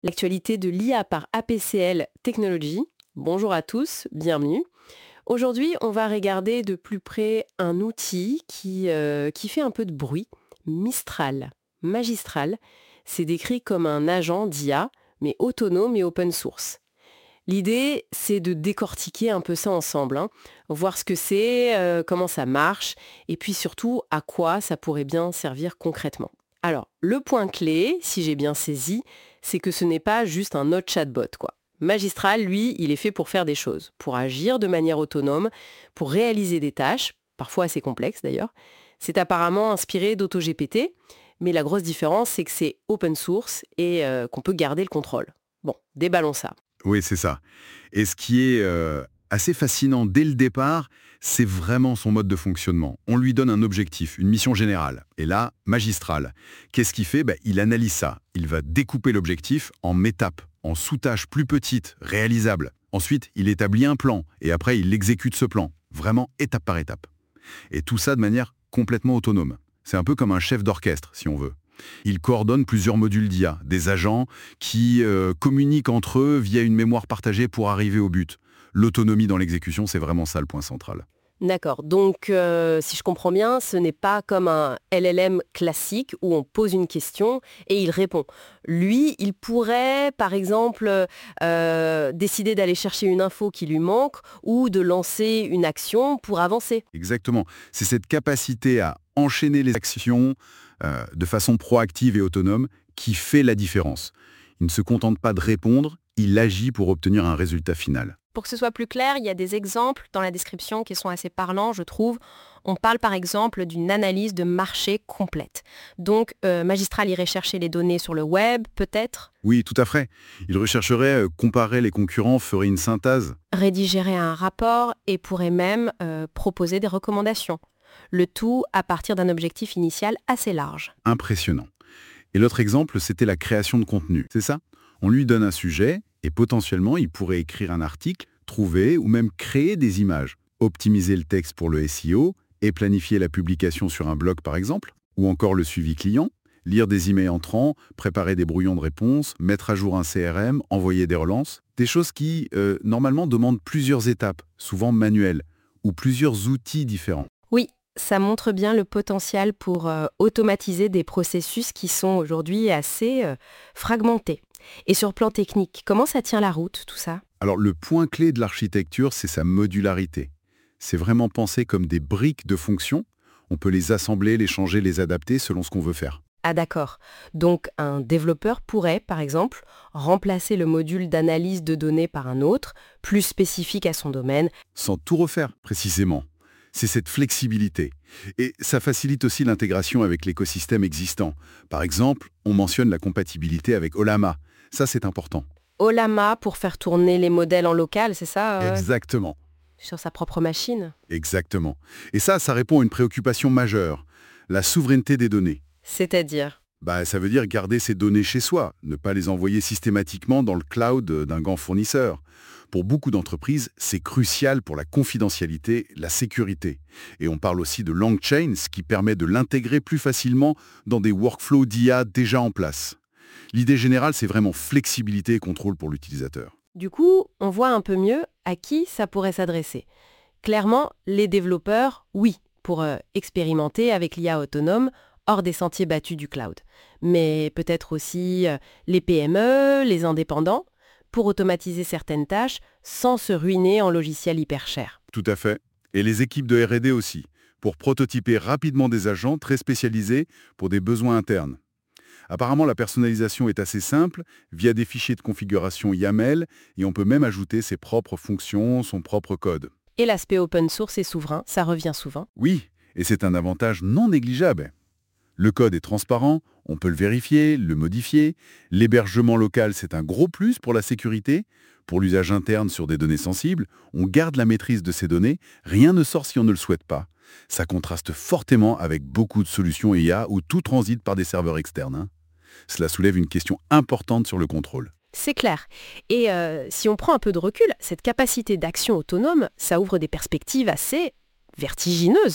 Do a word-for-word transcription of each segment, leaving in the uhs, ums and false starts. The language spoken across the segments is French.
l'actualité de l'I A par A P C L Technologies. Bonjour à tous, bienvenue. Aujourd'hui, on va regarder de plus près un outil qui, euh, qui fait un peu de bruit, Mistral. Magistral, c'est décrit comme un agent d'I A, mais autonome et open source. L'idée, c'est de décortiquer un peu ça ensemble, hein. Voir ce que c'est, euh, comment ça marche, et puis surtout à quoi ça pourrait bien servir concrètement. Alors, le point clé, si j'ai bien saisi, c'est que ce n'est pas juste un autre chatbot, quoi. Magistral, lui, il est fait pour faire des choses, pour agir de manière autonome, pour réaliser des tâches, parfois assez complexes d'ailleurs. C'est apparemment inspiré d'AutoGPT, mais la grosse différence, c'est que c'est open source et euh, qu'on peut garder le contrôle. Bon, déballons ça. Oui, c'est ça. Et ce qui est euh, assez fascinant dès le départ, c'est vraiment son mode de fonctionnement. On lui donne un objectif, une mission générale. Et là, Magistral. Qu'est-ce qu'il fait? Ben, il analyse ça. Il va découper l'objectif en étapes, en sous-tâches plus petites, réalisables. Ensuite, il établit un plan et après, il exécute ce plan, vraiment étape par étape. Et tout ça de manière complètement autonome. C'est un peu comme un chef d'orchestre, si on veut. Il coordonne plusieurs modules d'I A, des agents qui euh, communiquent entre eux via une mémoire partagée pour arriver au but. L'autonomie dans l'exécution, c'est vraiment ça le point central. D'accord, donc euh, si je comprends bien, ce n'est pas comme un L L M classique où on pose une question et il répond. Lui, il pourrait, par exemple, euh, décider d'aller chercher une info qui lui manque ou de lancer une action pour avancer. Exactement. C'est cette capacité à enchaîner les actions euh, de façon proactive et autonome qui fait la différence. Il ne se contente pas de répondre, il agit pour obtenir un résultat final. Pour que ce soit plus clair, il y a des exemples dans la description qui sont assez parlants, je trouve. On parle par exemple d'une analyse de marché complète. Donc, euh, Magistral irait chercher les données sur le web, peut-être. Oui, tout à fait. Il rechercherait, euh, comparer les concurrents, ferait une synthèse. Rédigerait un rapport et pourrait même euh, proposer des recommandations. Le tout à partir d'un objectif initial assez large. Impressionnant. Et l'autre exemple, c'était la création de contenu. C'est ça? On lui donne un sujet et potentiellement, il pourrait écrire un article, trouver ou même créer des images, optimiser le texte pour le S E O et planifier la publication sur un blog par exemple, ou encore le suivi client, lire des emails entrants, préparer des brouillons de réponses, mettre à jour un C R M, envoyer des relances, des choses qui, euh, normalement, demandent plusieurs étapes, souvent manuelles, ou plusieurs outils différents. Oui, ça montre bien le potentiel pour euh, automatiser des processus qui sont aujourd'hui assez euh, fragmentés. Et sur plan technique, comment ça tient la route, tout ça? Alors le point clé de l'architecture, c'est sa modularité. C'est vraiment pensé comme des briques de fonctions. On peut les assembler, les changer, les adapter selon ce qu'on veut faire. Ah d'accord. Donc un développeur pourrait, par exemple, remplacer le module d'analyse de données par un autre, plus spécifique à son domaine. Sans tout refaire, précisément. C'est cette flexibilité. Et ça facilite aussi l'intégration avec l'écosystème existant. Par exemple, on mentionne la compatibilité avec Ollama. Ça, c'est important. Ollama pour faire tourner les modèles en local, c'est ça euh, Exactement. sur sa propre machine? Exactement. Et ça, ça répond à une préoccupation majeure. La souveraineté des données. C'est-à-dire? Bah, ça veut dire garder ces données chez soi, ne pas les envoyer systématiquement dans le cloud d'un grand fournisseur. Pour beaucoup d'entreprises, c'est crucial pour la confidentialité, la sécurité. Et on parle aussi de LangChain, ce qui permet de l'intégrer plus facilement dans des workflows d'I A déjà en place. L'idée générale, c'est vraiment flexibilité et contrôle pour l'utilisateur. Du coup, on voit un peu mieux à qui ça pourrait s'adresser. Clairement, les développeurs, oui, pour euh, expérimenter avec l'I A autonome hors des sentiers battus du cloud. Mais peut-être aussi euh, les P M E, les indépendants, pour automatiser certaines tâches sans se ruiner en logiciel hyper cher. Tout à fait. Et les équipes de R et D aussi, pour prototyper rapidement des agents très spécialisés pour des besoins internes. Apparemment, la personnalisation est assez simple, via des fichiers de configuration YAML, et on peut même ajouter ses propres fonctions, son propre code. Et l'aspect open source et souverain, ça revient souvent. Oui, et c'est un avantage non négligeable. Le code est transparent, on peut le vérifier, le modifier. L'hébergement local, c'est un gros plus pour la sécurité. Pour l'usage interne sur des données sensibles, on garde la maîtrise de ces données, rien ne sort si on ne le souhaite pas. Ça contraste fortement avec beaucoup de solutions I A où tout transite par des serveurs externes. Hein. Cela soulève une question importante sur le contrôle. C'est clair. Et euh, si on prend un peu de recul, cette capacité d'action autonome, ça ouvre des perspectives assez vertigineuses, non ?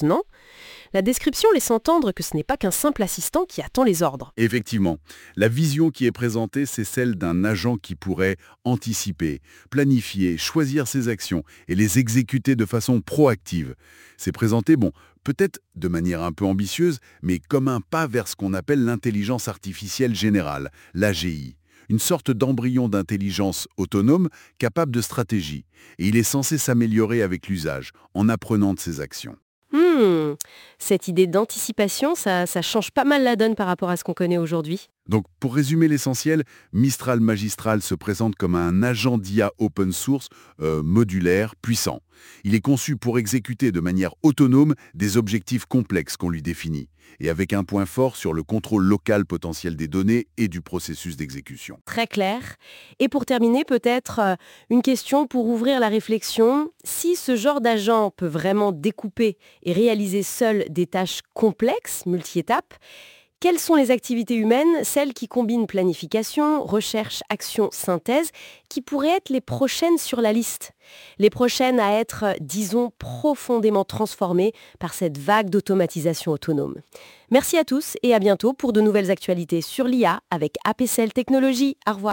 La description laisse entendre que ce n'est pas qu'un simple assistant qui attend les ordres. Effectivement, la vision qui est présentée, c'est celle d'un agent qui pourrait anticiper, planifier, choisir ses actions et les exécuter de façon proactive. C'est présenté, bon, peut-être de manière un peu ambitieuse, mais comme un pas vers ce qu'on appelle l'intelligence artificielle générale, l'A G I. Une sorte d'embryon d'intelligence autonome capable de stratégie. Et il est censé s'améliorer avec l'usage, en apprenant de ses actions. Hmm, cette idée d'anticipation, ça, ça change pas mal la donne par rapport à ce qu'on connaît aujourd'hui. Donc, pour résumer l'essentiel, Mistral Magistral se présente comme un agent d'I A open source, euh, modulaire, puissant. Il est conçu pour exécuter de manière autonome des objectifs complexes qu'on lui définit, et avec un point fort sur le contrôle local potentiel des données et du processus d'exécution. Très clair. Et pour terminer, peut-être euh, une question pour ouvrir la réflexion. Si ce genre d'agent peut vraiment découper et réaliser seul des tâches complexes, multi-étapes, quelles sont les activités humaines, celles qui combinent planification, recherche, action, synthèse, qui pourraient être les prochaines sur la liste? Les prochaines à être, disons, profondément transformées par cette vague d'automatisation autonome. Merci à tous et à bientôt pour de nouvelles actualités sur l'I A avec A P C L Technologies. Au revoir.